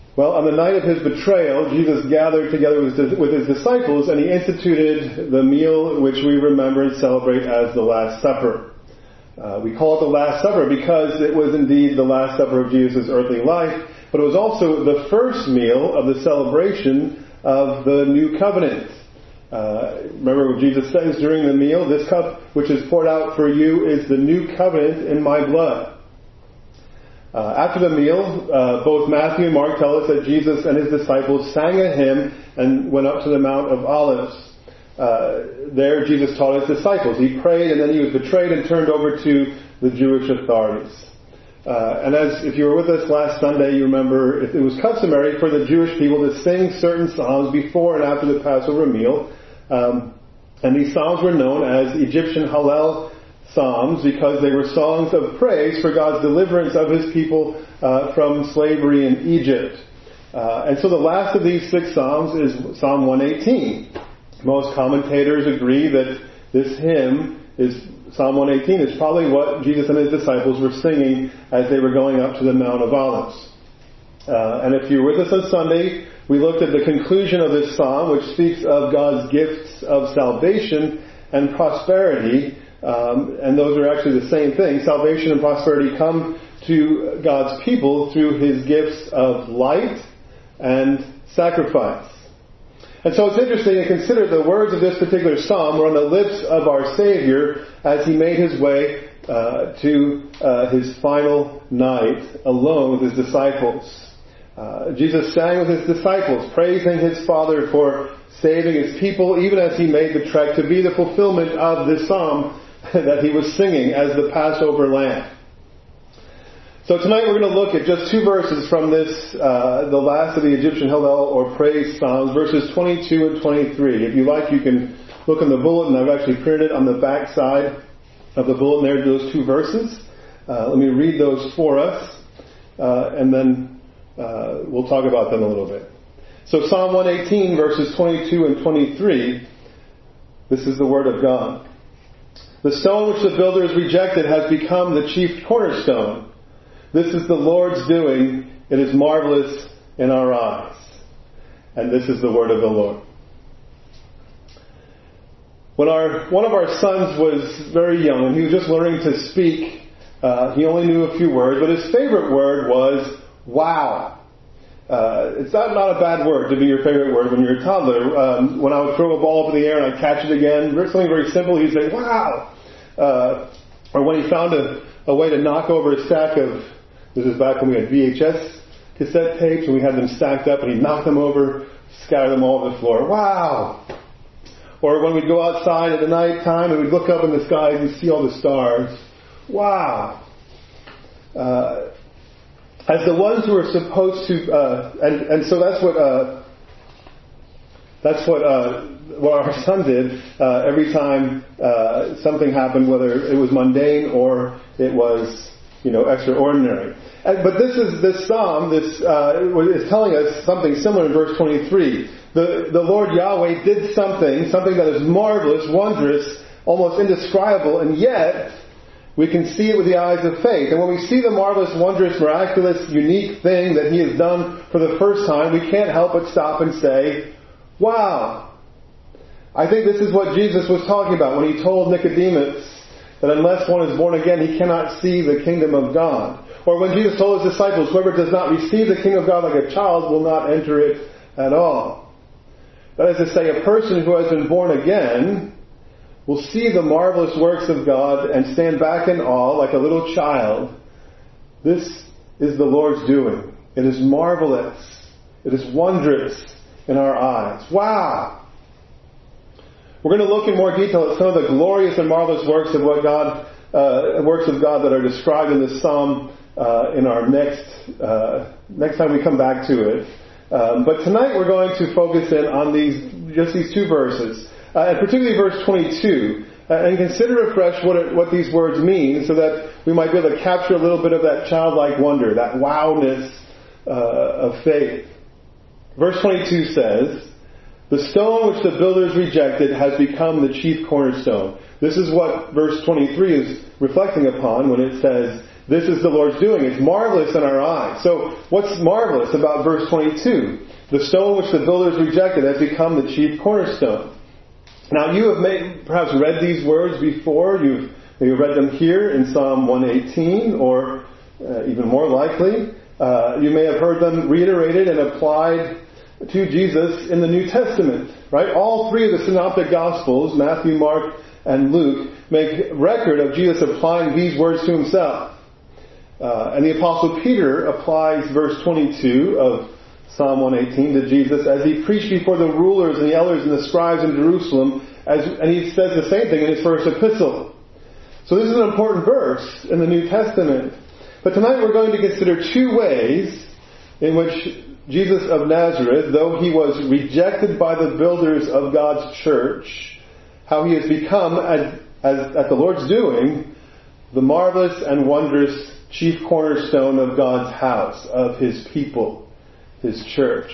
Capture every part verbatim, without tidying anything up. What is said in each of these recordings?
Well, on the night of his betrayal, Jesus gathered together with his, with his disciples, and he instituted the meal which we remember and celebrate as the Last Supper. Uh, we call it the Last Supper because it was indeed the Last Supper of Jesus' earthly life, but it was also the first meal of the celebration of the New Covenant. Uh, remember what Jesus says during the meal, "This cup which is poured out for you is the new covenant in my blood." Uh, after the meal, uh, both Matthew and Mark tell us that Jesus and his disciples sang a hymn and went up to the Mount of Olives. Uh, there Jesus taught his disciples. He prayed, and then he was betrayed and turned over to the Jewish authorities. Uh, and as if you were with us last Sunday, you remember it was customary for the Jewish people to sing certain psalms before and after the Passover meal. Um, and these psalms were known as Egyptian Hallel Psalms because they were songs of praise for God's deliverance of his people uh, from slavery in Egypt. Uh, and so the last of these six psalms is Psalm one eighteen. Most commentators agree that this hymn is Psalm one eighteen is probably what Jesus and his disciples were singing as they were going up to the Mount of Olives. Uh, and if you were with us on Sunday, we looked at the conclusion of this psalm, which speaks of God's gifts of salvation and prosperity. Um, and those are actually the same thing. Salvation and prosperity come to God's people through his gifts of light and sacrifice. And so it's interesting to consider the words of this particular psalm were on the lips of our Savior as he made his way uh, to uh, his final night alone with his disciples. Uh, Jesus sang with his disciples, praising his Father for saving his people, even as he made the trek to be the fulfillment of this psalm that he was singing as the Passover lamb. So tonight we're going to look at just two verses from this, uh, the last of the Egyptian Hallel or praise psalms, verses twenty-two and twenty-three. If you like, you can look in the bulletin. I've actually printed on the back side of the bulletin there those two verses. Uh, let me read those for us, uh, and then uh, we'll talk about them a little bit. So Psalm one eighteen, verses twenty-two and twenty-three, this is the word of God. "The stone which the builders rejected has become the chief cornerstone. This is the Lord's doing. It is marvelous in our eyes." And this is the word of the Lord. When our one of our sons was very young and he was just learning to speak, uh, he only knew a few words, but his favorite word was wow. Uh, it's not, not a bad word to be your favorite word when you're a toddler. Um, when I would throw a ball up in the air and I'd catch it again, something very simple, he'd say, wow. Uh, or when he found a, a way to knock over a stack of, this is back when we had V H S cassette tapes and we had them stacked up and he'd knock them over, scatter them all over the floor. Wow. Or when we'd go outside at the night time and we'd look up in the sky and you'd see all the stars. Wow. Uh, As the ones who are supposed to, uh, and, and so that's what, uh, that's what, uh, what our son did, uh, every time, uh, something happened, whether it was mundane or it was, you know, extraordinary. And, but this is, this psalm, this, uh, is telling us something similar in verse twenty-three. The, the Lord Yahweh did something, something that is marvelous, wondrous, almost indescribable, and yet, we can see it with the eyes of faith. And when we see the marvelous, wondrous, miraculous, unique thing that he has done for the first time, we can't help but stop and say, wow. I think this is what Jesus was talking about when he told Nicodemus that unless one is born again, he cannot see the kingdom of God. Or when Jesus told his disciples, whoever does not receive the kingdom of God like a child will not enter it at all. That is to say, a person who has been born again will see the marvelous works of God and stand back in awe like a little child. This is the Lord's doing. It is marvelous. It is wondrous in our eyes. Wow! We're going to look in more detail at some of the glorious and marvelous works of what God, uh, works of God that are described in this psalm uh, in our next uh, next time we come back to it. Um, but tonight we're going to focus in on these just these two verses. Uh, and particularly verse twenty-two, uh, and consider afresh what it, what these words mean so that we might be able to capture a little bit of that childlike wonder, that wowness uh, of faith. Verse twenty-two says, "The stone which the builders rejected has become the chief cornerstone." This is what verse twenty-three is reflecting upon when it says, This is the Lord's doing. It's marvelous in our eyes. So what's marvelous about verse twenty-two? The stone which the builders rejected has become the chief cornerstone. Now you have may, perhaps read these words before. You've maybe read them here in Psalm one eighteen, or uh, even more likely, uh, you may have heard them reiterated and applied to Jesus in the New Testament. Right? All three of the synoptic Gospels, Matthew, Mark, and Luke, make record of Jesus applying these words to himself. Uh, and the Apostle Peter applies verse twenty-two of Psalm one eighteen to Jesus as he preached before the rulers and the elders and the scribes in Jerusalem, as, and he says the same thing in his first epistle. So this is an important verse in the New Testament. But tonight we're going to consider two ways in which Jesus of Nazareth, though he was rejected by the builders of God's church, how he has become, as, as at the Lord's doing, the marvelous and wondrous chief cornerstone of God's house, of his people, his church.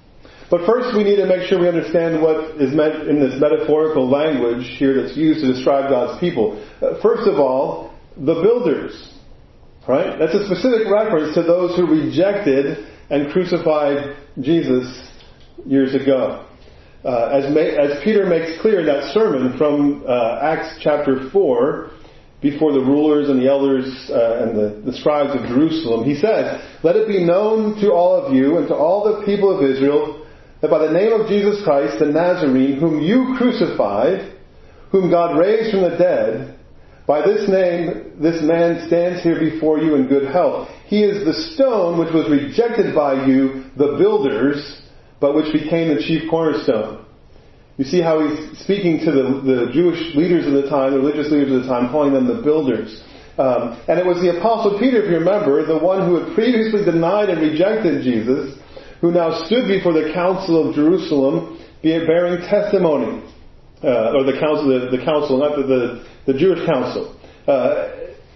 But first we need to make sure we understand what is meant in this metaphorical language here that's used to describe God's people. Uh, first of all, the builders. Right? That's a specific reference to those who rejected and crucified Jesus years ago. Uh, as, ma- as Peter makes clear in that sermon from uh, Acts chapter four, before the rulers and the elders uh, and the, the scribes of Jerusalem, he says, "Let it be known to all of you and to all the people of Israel that by the name of Jesus Christ, the Nazarene, whom you crucified, whom God raised from the dead, by this name this man stands here before you in good health. He is the stone which was rejected by you, the builders, but which became the chief cornerstone." You see how he's speaking to the, the Jewish leaders of the time, the religious leaders of the time, calling them the builders. Um, and it was the Apostle Peter, if you remember, the one who had previously denied and rejected Jesus, who now stood before the Council of Jerusalem, bearing testimony. Uh, or the council, the, the council, not the, the, the Jewish council. Uh,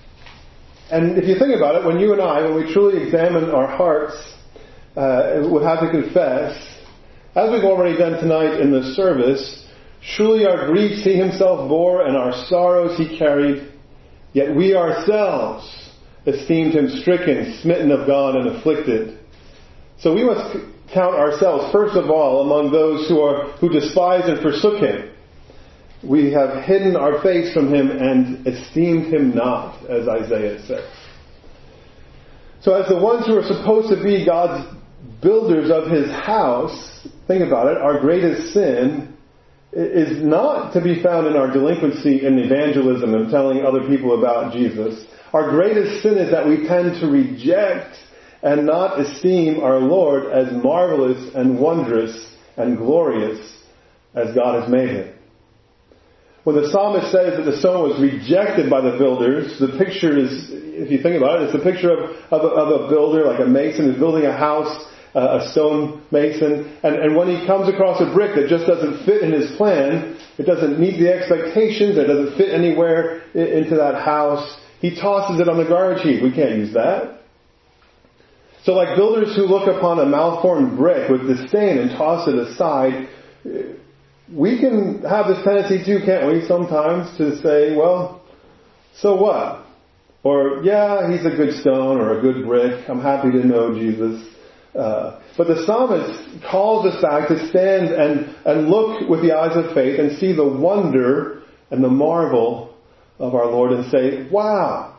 and if you think about it, when you and I, when we truly examine our hearts, uh, would have to confess, as we've already done tonight in the service, surely our griefs he himself bore and our sorrows he carried, yet we ourselves esteemed him stricken, smitten of God, and afflicted. So we must count ourselves, first of all, among those who are who despised and forsook him. We have hidden our face from him and esteemed him not, as Isaiah says. So as the ones who are supposed to be God's builders of his house, think about it, our greatest sin is not to be found in our delinquency in evangelism and telling other people about Jesus. Our greatest sin is that we tend to reject and not esteem our Lord as marvelous and wondrous and glorious as God has made him. When the psalmist says that the stone was rejected by the builders, the picture is, if you think about it, it's a picture of, of, a, of a builder, like a mason who's building a house, uh, a stone mason, and, and when he comes across a brick that just doesn't fit in his plan, it doesn't meet the expectations, it doesn't fit anywhere into that house, he tosses it on the garbage heap. We can't use that. So like builders who look upon a malformed brick with disdain and toss it aside, we can have this tendency too, can't we, sometimes to say, well, so what? Or, yeah, he's a good stone or a good brick. I'm happy to know Jesus. Uh, but the psalmist calls us back to stand and, and look with the eyes of faith and see the wonder and the marvel of our Lord and say, wow.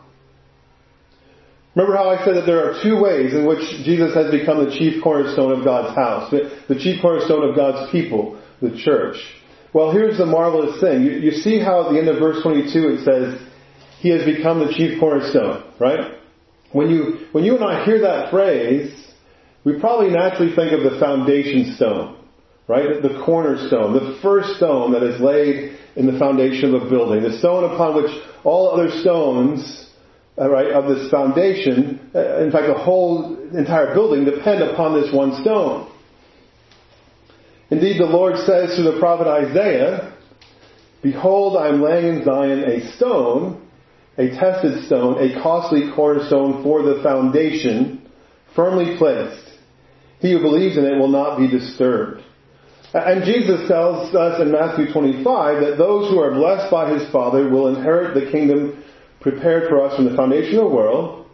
Remember how I said that there are two ways in which Jesus has become the chief cornerstone of God's house, the, the chief cornerstone of God's people, the church. Well, here's the marvelous thing. You, you see how at the end of verse twenty-two it says, he has become the chief cornerstone, right? When you, when you and I hear that phrase, we probably naturally think of the foundation stone, right? The cornerstone, the first stone that is laid in the foundation of a building, the stone upon which all other stones, uh, right, of this foundation, uh, in fact, the whole entire building depend upon this one stone. Indeed, the Lord says to the prophet Isaiah, behold, I am laying in Zion a stone, a tested stone, a costly cornerstone for the foundation, firmly placed. He who believes in it will not be disturbed. And Jesus tells us in Matthew twenty-five that those who are blessed by his Father will inherit the kingdom prepared for us from the foundation of the world.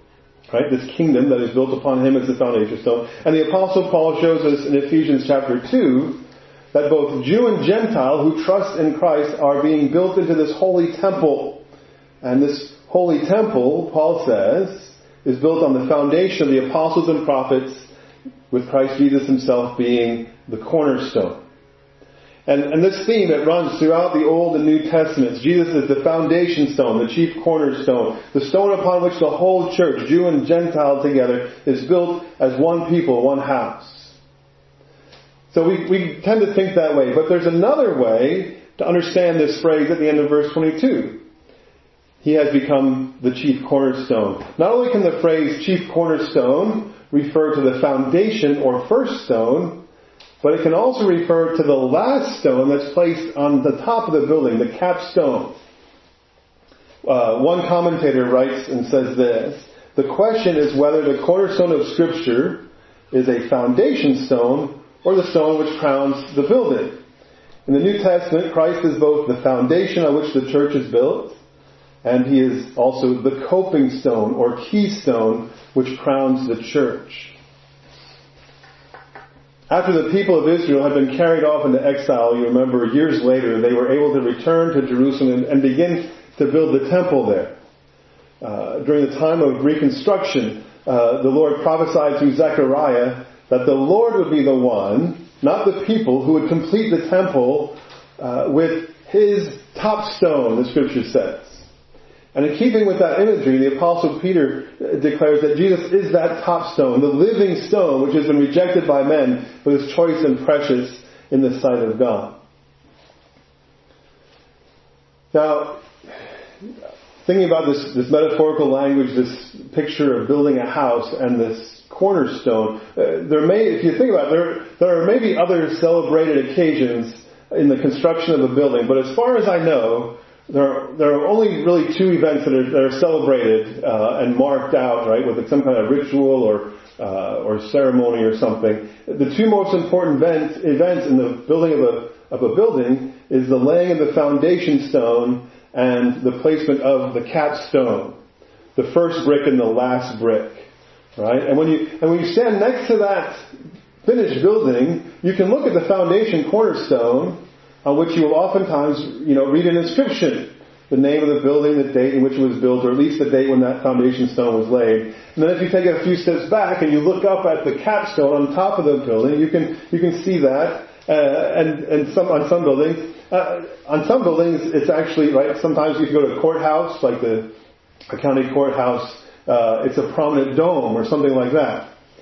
Right? This kingdom that is built upon him as the foundation stone. And the Apostle Paul shows us in Ephesians chapter two that both Jew and Gentile who trust in Christ are being built into this holy temple. And this holy temple, Paul says, is built on the foundation of the apostles and prophets, with Christ Jesus himself being the cornerstone. And, and this theme, it runs throughout the Old and New Testaments. Jesus is the foundation stone, the chief cornerstone, the stone upon which the whole church, Jew and Gentile together, is built as one people, one house. So we, we tend to think that way. But there's another way to understand this phrase at the end of verse twenty-two. He has become the chief cornerstone. Not only can the phrase chief cornerstone refer to the foundation or first stone, but it can also refer to the last stone that's placed on the top of the building, the capstone. Uh, one commentator writes and says this: the question is whether the cornerstone of Scripture is a foundation stone or the stone which crowns the building. In the New Testament, Christ is both the foundation on which the church is built, and he is also the coping stone or keystone which crowns the church. After the people of Israel had been carried off into exile, you remember years later, they were able to return to Jerusalem and begin to build the temple there. Uh, during the time of reconstruction, uh, the Lord prophesied through Zechariah that the Lord would be the one, not the people, who would complete the temple uh, with his top stone, the Scripture says. And in keeping with that imagery, the Apostle Peter declares that Jesus is that top stone, the living stone which has been rejected by men, but is choice and precious in the sight of God. Now, thinking about this, this metaphorical language, this picture of building a house and this cornerstone, uh, there may, if you think about it, there, there are maybe other celebrated occasions in the construction of a building, but as far as I know, There are, there are only really two events that are, that are celebrated uh, and marked out, right, with some kind of ritual or uh, or ceremony or something. The two most important events, events in the building of a of a building is the laying of the foundation stone and the placement of the capstone, the first brick and the last brick, right? And when you and when you stand next to that finished building, you can look at the foundation cornerstone, on which you will oftentimes, you know, read an inscription, the name of the building, the date in which it was built, or at least the date when that foundation stone was laid. And then if you take it a few steps back and you look up at the capstone on top of the building, you can you can see that. Uh, and and some on some buildings, uh, on some buildings, it's actually right. Sometimes you can go to a courthouse, like the a county courthouse. Uh, it's a prominent dome or something like that.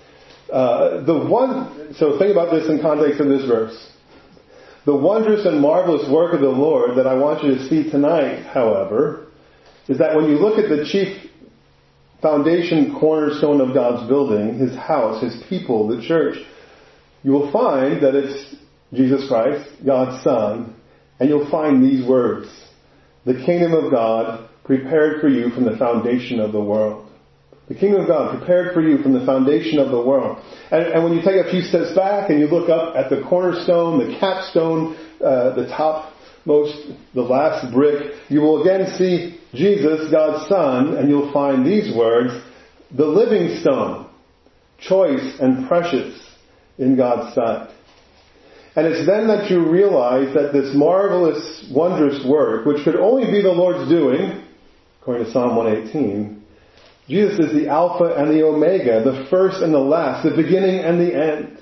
Uh, the one. So think about this in context of this verse. The wondrous and marvelous work of the Lord that I want you to see tonight, however, is that when you look at the chief foundation cornerstone of God's building, his house, his people, the church, you will find that it's Jesus Christ, God's Son, and you'll find these words: the kingdom of God prepared for you from the foundation of the world. The kingdom of God prepared for you from the foundation of the world. And, and when you take a few steps back and you look up at the cornerstone, the capstone, uh, the topmost, the last brick, you will again see Jesus, God's Son, and you'll find these words: the living stone, choice and precious in God's sight. And it's then that you realize that this marvelous, wondrous work, which could only be the Lord's doing, according to Psalm one eighteen, Jesus is the Alpha and the Omega, the first and the last, the beginning and the end.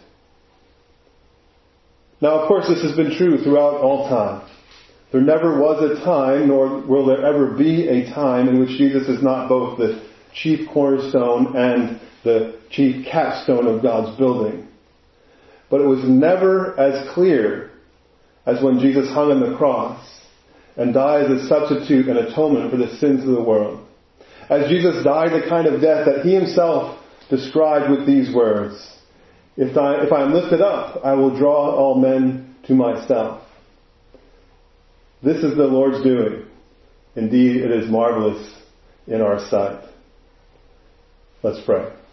Now, of course, this has been true throughout all time. There never was a time, nor will there ever be a time, in which Jesus is not both the chief cornerstone and the chief capstone of God's building. But it was never as clear as when Jesus hung on the cross and died as a substitute and atonement for the sins of the world. As Jesus died the kind of death that he himself described with these words: If I, if I am lifted up, I will draw all men to myself. This is the Lord's doing. Indeed, it is marvelous in our sight. Let's pray.